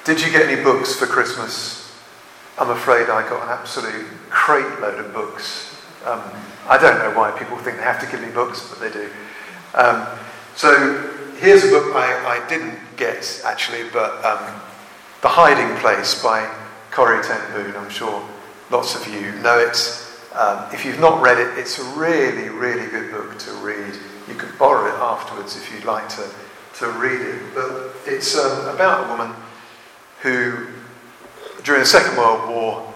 Did you get any books for Christmas? I'm afraid I got an absolute crate load of books. I don't know why people think they have to give me books, but they do. So here's a book I didn't get, actually, but The Hiding Place by Corrie ten Boom. I'm sure lots of you know it. If you've not read it, it's a really, really good book to read. You could borrow it afterwards if you'd like to read it. But it's about a woman who, during the Second World War,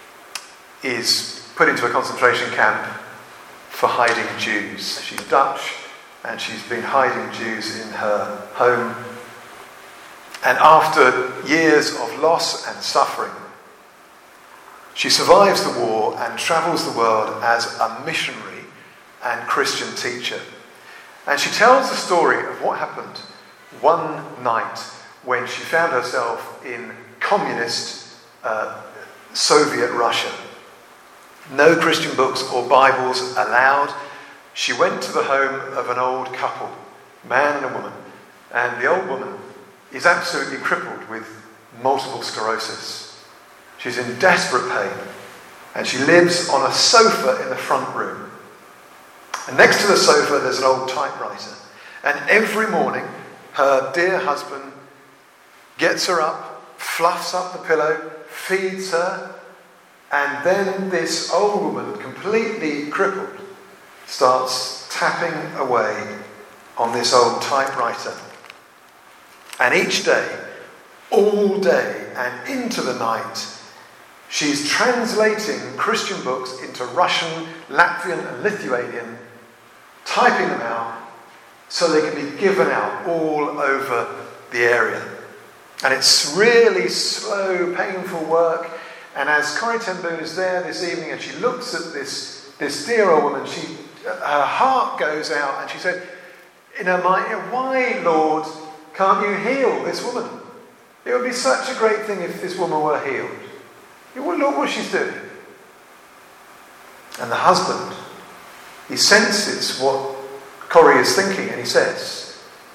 is put into a concentration camp for hiding Jews. She's Dutch, and she's been hiding Jews in her home. And after years of loss and suffering, she survives the war and travels the world as a missionary and Christian teacher. And she tells the story of what happened one night when she found herself in communist Soviet Russia. No Christian books or Bibles allowed. She went to the home of an old couple, man and a woman, and the old woman is absolutely crippled with multiple sclerosis. She's in desperate pain, and she lives on a sofa in the front room. And next to the sofa there's an old typewriter, and every morning her dear husband gets her up, fluffs up the pillow, feeds her, and then this old woman, completely crippled, starts tapping away on this old typewriter. And each day, all day and into the night, she's translating Christian books into Russian, Latvian and Lithuanian, typing them out so they can be given out all over the area. And it's really slow, painful work. And as Corrie ten Boom is there this evening and she looks at this dear old woman, her heart goes out and she said in her mind, why, Lord, can't you heal this woman? It would be such a great thing if this woman were healed. Look what she's doing. And the husband, he senses what Corrie is thinking, and he says,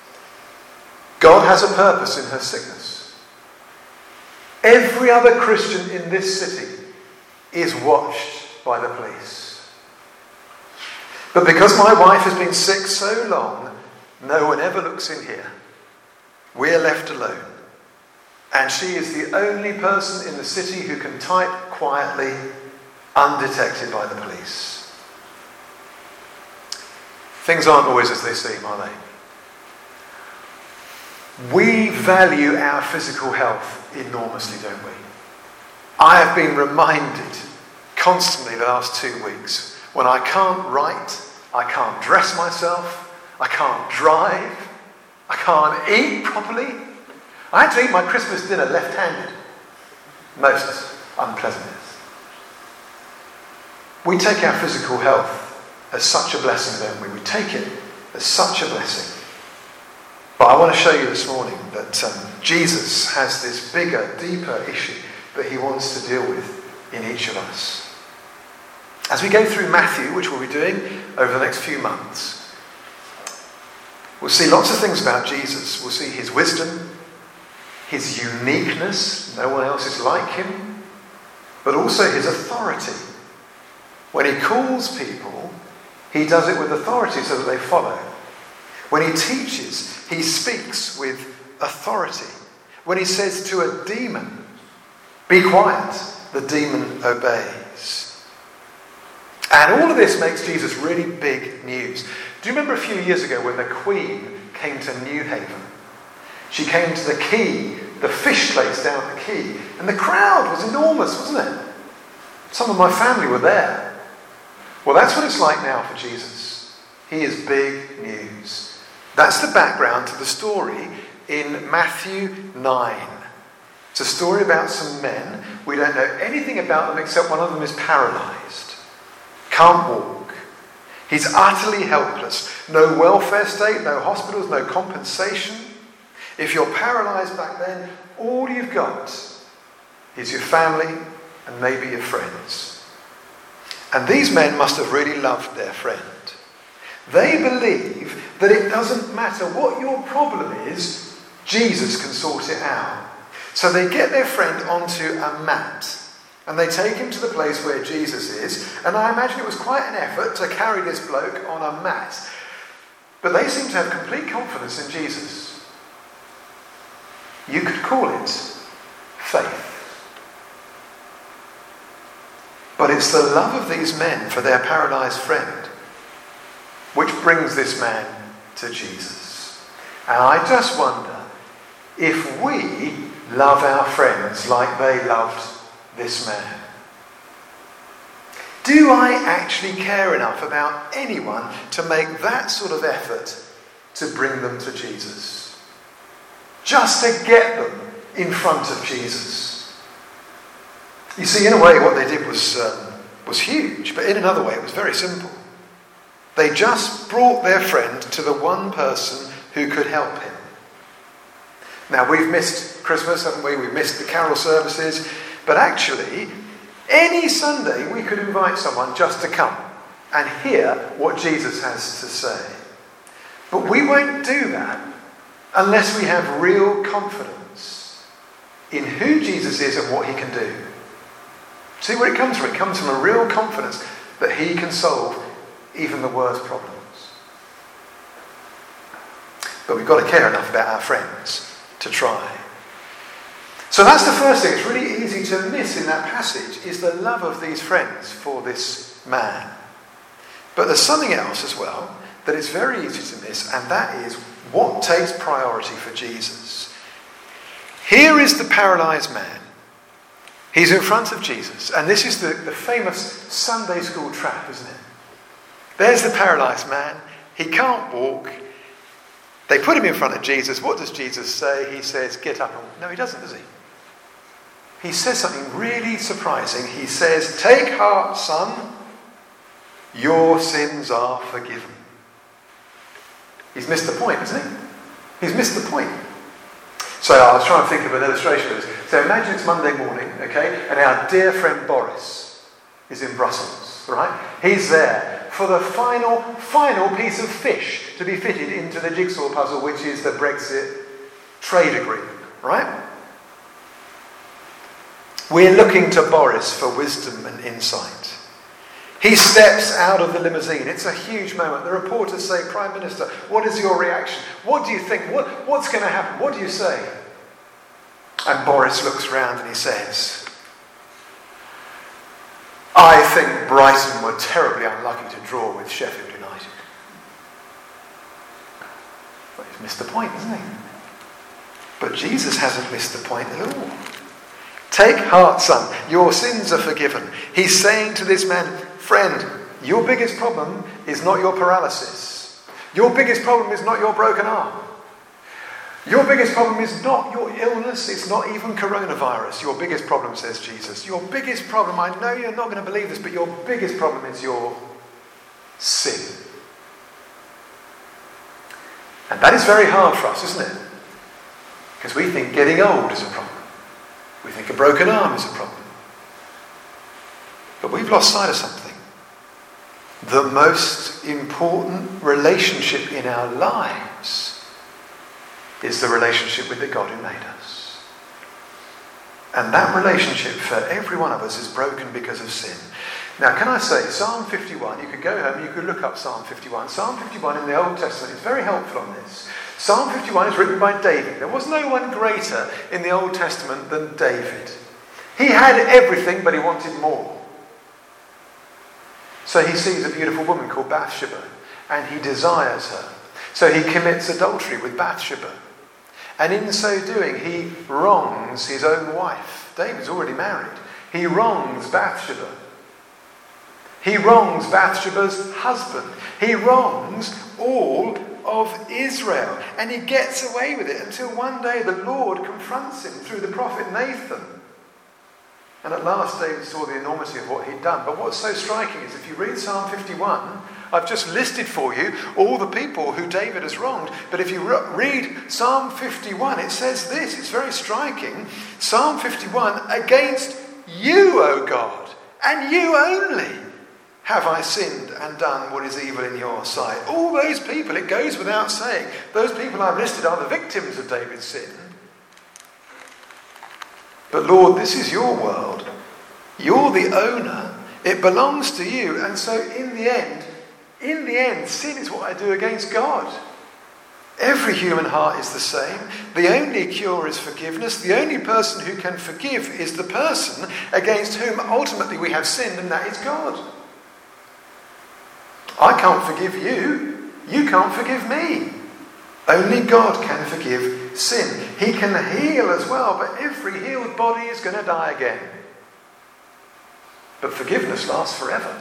God has a purpose in her sickness. Every other Christian in this city is watched by the police. But because my wife has been sick so long, no one ever looks in here. We're left alone. And she is the only person in the city who can type quietly, undetected by the police. Things aren't always as they seem, are they? We value our physical health enormously, don't we? I have been reminded constantly the last 2 weeks when I can't write, I can't dress myself, I can't drive, I can't eat properly. I had to eat my Christmas dinner left-handed. Most unpleasantness. We take our physical health as such a blessing, don't we? We take it as such a blessing. But I want to show you this morning that Jesus has this bigger, deeper issue that he wants to deal with in each of us. As we go through Matthew, which we'll be doing over the next few months, we'll see lots of things about Jesus. We'll see his wisdom, his uniqueness, no one else is like him, but also his authority. When he calls people, he does it with authority so that they follow. When he teaches, he speaks with authority. When he says to a demon, be quiet, the demon obeys. And all of this makes Jesus really big news. Do you remember a few years ago when the Queen came to New Haven? She came to the quay, the fish place down at the quay, and the crowd was enormous, wasn't it? Some of my family were there. Well, that's what it's like now for Jesus. He is big news. That's the background to the story in Matthew 9. It's a story about some men. We don't know anything about them except one of them is paralysed. Can't walk. He's utterly helpless. No welfare state, no hospitals, no compensation. If you're paralysed back then, all you've got is your family and maybe your friends. And these men must have really loved their friend. They believe that it doesn't matter what your problem is, Jesus can sort it out. So they get their friend onto a mat and they take him to the place where Jesus is. And I imagine it was quite an effort to carry this bloke on a mat. But they seem to have complete confidence in Jesus. You could call it faith. But it's the love of these men for their paralysed friend which brings this man to Jesus. And I just wonder if we love our friends like they loved this man. Do I actually care enough about anyone to make that sort of effort to bring them to Jesus? Just to get them in front of Jesus. You see, in a way, what they did was huge, but in another way, it was very simple. They just brought their friend to the one person who could help him. Now, we've missed Christmas, haven't we? We've missed the carol services. But actually, any Sunday we could invite someone just to come and hear what Jesus has to say. But we won't do that unless we have real confidence in who Jesus is and what he can do. See where it comes from? It comes from a real confidence that he can solve even the worst problems. But we've got to care enough about our friends to try. So that's the first thing. It's really easy to miss in that passage is the love of these friends for this man. But there's something else as well that is very easy to miss, and that is what takes priority for Jesus. Here is the paralysed man. He's in front of Jesus, and this is the famous Sunday school trap, isn't it? There's the paralysed man. He can't walk. They put him in front of Jesus. What does Jesus say? He says, get up. No, he doesn't, does he? He says something really surprising. He says, take heart, son. Your sins are forgiven. He's missed the point, hasn't he? He's missed the point. So I was trying to think of an illustration of this. So imagine it's Monday morning, okay, and our dear friend Boris is in Brussels, right? He's there for the final piece of fish to be fitted into the jigsaw puzzle, which is the Brexit trade agreement, right? We're looking to Boris for wisdom and insight. He steps out of the limousine. It's a huge moment. The reporters say, Prime Minister, what is your reaction? What do you think? What's going to happen? What do you say? And Boris looks around and he says, I think Brighton were terribly unlucky to draw with Sheffield United. Well, he's missed the point, hasn't he? But Jesus hasn't missed the point at all. Take heart, son. Your sins are forgiven. He's saying to this man, friend, your biggest problem is not your paralysis. Your biggest problem is not your broken arm. Your biggest problem is not your illness. It's not even coronavirus. Your biggest problem, says Jesus, your biggest problem, I know you're not going to believe this, but your biggest problem is your sin. And that is very hard for us, isn't it? Because we think getting old is a problem. We think a broken arm is a problem. But we've lost sight of something. The most important relationship in our lives is the relationship with the God who made us. And that relationship for every one of us is broken because of sin. Now, can I say, Psalm 51, you could go home, you could look up Psalm 51. Psalm 51 in the Old Testament is very helpful on this. Psalm 51 is written by David. There was no one greater in the Old Testament than David. He had everything, but he wanted more. So he sees a beautiful woman called Bathsheba, and he desires her. So he commits adultery with Bathsheba. And in so doing, he wrongs his own wife. David's already married. He wrongs Bathsheba. He wrongs Bathsheba's husband. He wrongs all of Israel. And he gets away with it until one day the Lord confronts him through the prophet Nathan. And at last David saw the enormity of what he'd done. But what's so striking is if you read Psalm 51, I've just listed for you all the people who David has wronged. But if you read Psalm 51, it says this. It's very striking. Psalm 51, against you, O God, and you only, have I sinned and done what is evil in your sight. All those people, it goes without saying, those people I've listed are the victims of David's sin. But Lord, this is your world. You're the owner. It belongs to you. And so in the end, sin is what I do against God. Every human heart is the same. The only cure is forgiveness. The only person who can forgive is the person against whom ultimately we have sinned, and that is God. I can't forgive you. You can't forgive me. Only God can forgive sin. He can heal as well, but every healed body is going to die again. But forgiveness lasts forever.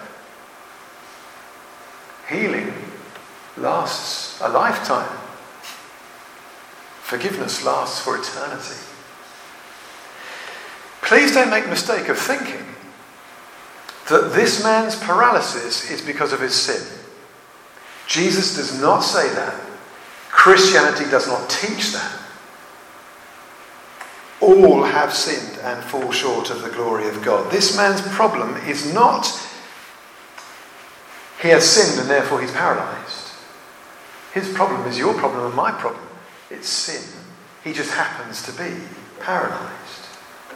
Healing lasts a lifetime. Forgiveness lasts for eternity. Please don't make the mistake of thinking that this man's paralysis is because of his sin. Jesus does not say that. Christianity does not teach that. All have sinned and fall short of the glory of God. This man's problem is not he has sinned and therefore he's paralysed. His problem is your problem and my problem. It's sin. He just happens to be paralysed.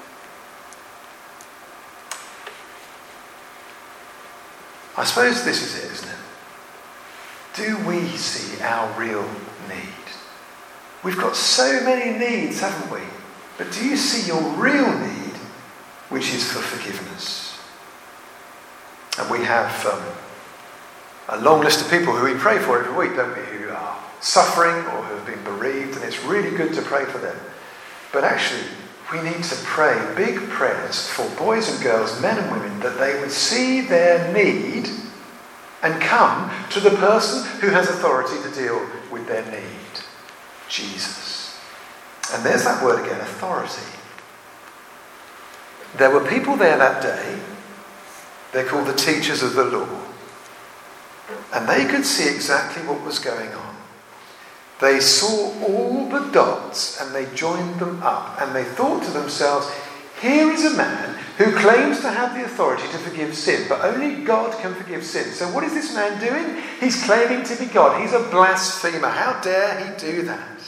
I suppose this is it, isn't it? Do we see our real need? We've got so many needs, haven't we? But do you see your real need, which is for forgiveness? And we have a long list of people who we pray for every week, don't we, who are suffering or who have been bereaved, and it's really good to pray for them. But actually, we need to pray big prayers for boys and girls, men and women, that they would see their need and come to the person who has authority to deal with their need, Jesus. And there's that word again, authority. There were people there that day, they're called the teachers of the law, and they could see exactly what was going on. They saw all the dots and they joined them up, and they thought to themselves, here is a man who claims to have the authority to forgive sin, but only God can forgive sin. So what is this man doing? He's claiming to be God. He's a blasphemer. How dare he do that?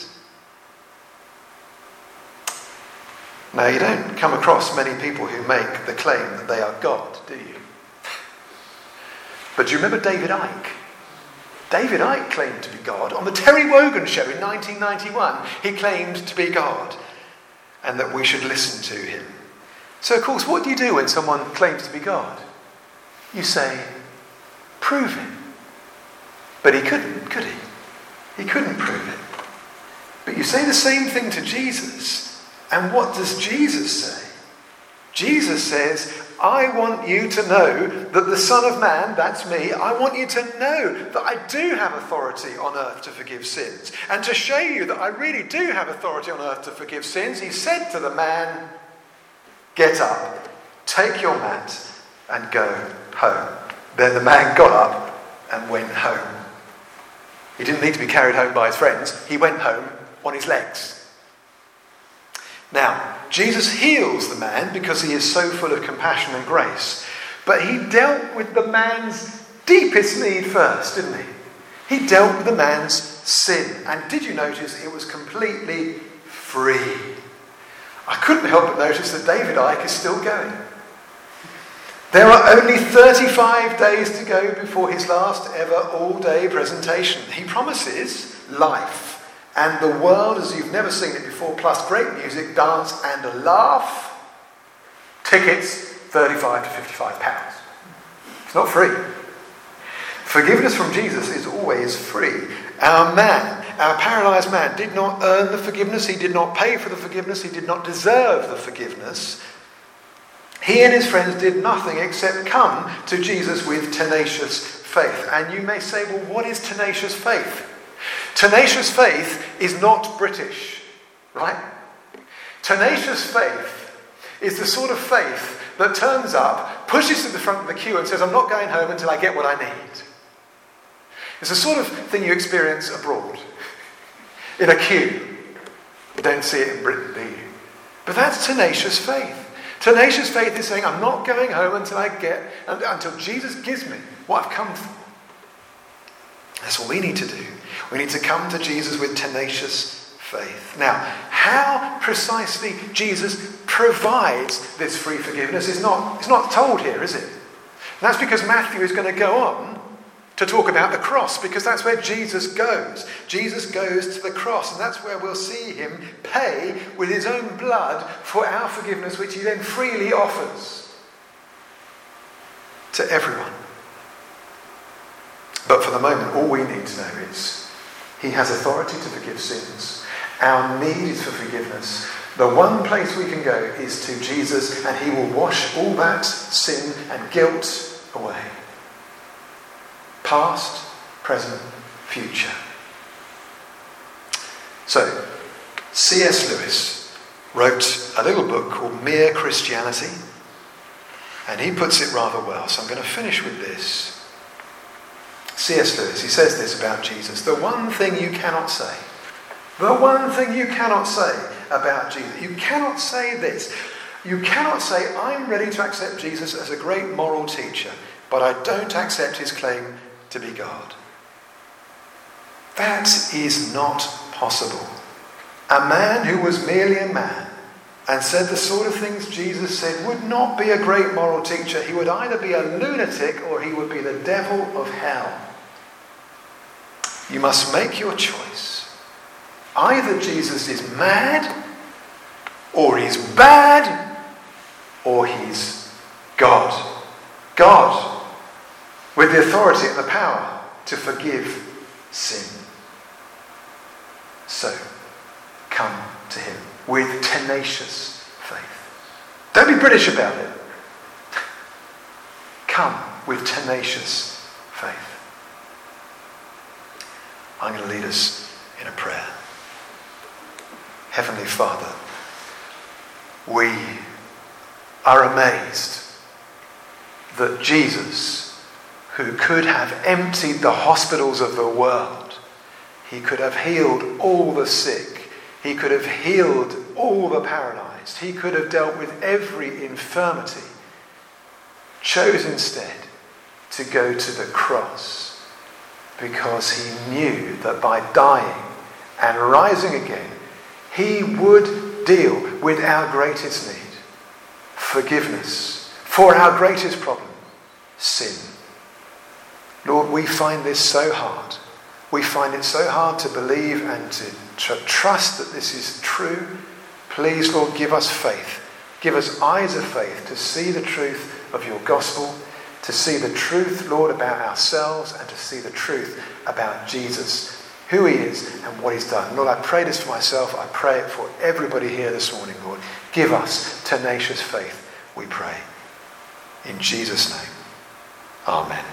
Now, you don't come across many people who make the claim that they are God, do you? But do you remember David Icke? David Icke claimed to be God. On the Terry Wogan show in 1991, he claimed to be God and that we should listen to him. So, of course, what do you do when someone claims to be God? You say, prove it. But he couldn't, could he? He couldn't prove it. But you say the same thing to Jesus. And what does Jesus say? Jesus says, I want you to know that the Son of Man, that's me, I want you to know that I do have authority on earth to forgive sins. And to show you that I really do have authority on earth to forgive sins, he said to the man, get up, take your mat and go home. Then the man got up and went home. He didn't need to be carried home by his friends. He went home on his legs. Now, Jesus heals the man because he is so full of compassion and grace. But he dealt with the man's deepest need first, didn't he? He dealt with the man's sin. And did you notice it was completely free? I couldn't help but notice that David Icke is still going. There are only 35 days to go before his last ever all-day presentation. He promises life and the world as you've never seen it before, plus great music, dance and a laugh. Tickets, 35 to 55 pounds. It's not free. Forgiveness from Jesus is always free. Our paralysed man, did not earn the forgiveness. He did not pay for the forgiveness. He did not deserve the forgiveness. He and his friends did nothing except come to Jesus with tenacious faith. And you may say, well, what is tenacious faith? Tenacious faith is not British, right? Tenacious faith is the sort of faith that turns up, pushes to the front of the queue and says, I'm not going home until I get what I need. It's the sort of thing you experience abroad, in a queue. You don't see it in Britain, do you? But that's tenacious faith. Tenacious faith is saying, I'm not going home until Jesus gives me what I've come for. That's what we need to do. We need to come to Jesus with tenacious faith. Now, how precisely Jesus provides this free forgiveness is not told here, is it? And that's because Matthew is going to go on to talk about the cross, because that's where Jesus goes. Jesus goes to the cross, and that's where we'll see him pay with his own blood for our forgiveness, which he then freely offers to everyone. But for the moment, all we need to know is he has authority to forgive sins. Our need is for forgiveness. The one place we can go is to Jesus, and he will wash all that sin and guilt away. Past, present, future. So, C.S. Lewis wrote a little book called Mere Christianity, and he puts it rather well. So I'm going to finish with this. C.S. Lewis, he says this about Jesus. The one thing you cannot say about Jesus, you cannot say this. You cannot say, I'm ready to accept Jesus as a great moral teacher, but I don't accept his claim to be God. That is not possible. A man who was merely a man and said the sort of things Jesus said would not be a great moral teacher. He would either be a lunatic or he would be the devil of hell. You must make your choice. Either Jesus is mad, or he's bad, or he's God. God, with the authority and the power to forgive sin. So, come to him with tenacious faith. Don't be British about it. Come with tenacious faith. I'm going to lead us in a prayer. Heavenly Father, we are amazed that Jesus, who could have emptied the hospitals of the world, he could have healed all the sick, he could have healed all the paralyzed, he could have dealt with every infirmity, chose instead to go to the cross because he knew that by dying and rising again, he would deal with our greatest need, forgiveness, for our greatest problem, sin. Lord, we find this so hard. We find it so hard to believe and to trust that this is true. Please, Lord, give us faith. Give us eyes of faith to see the truth of your gospel, to see the truth, Lord, about ourselves, and to see the truth about Jesus, who he is and what he's done. Lord, I pray this for myself. I pray it for everybody here this morning, Lord. Give us tenacious faith, we pray. In Jesus' name, amen.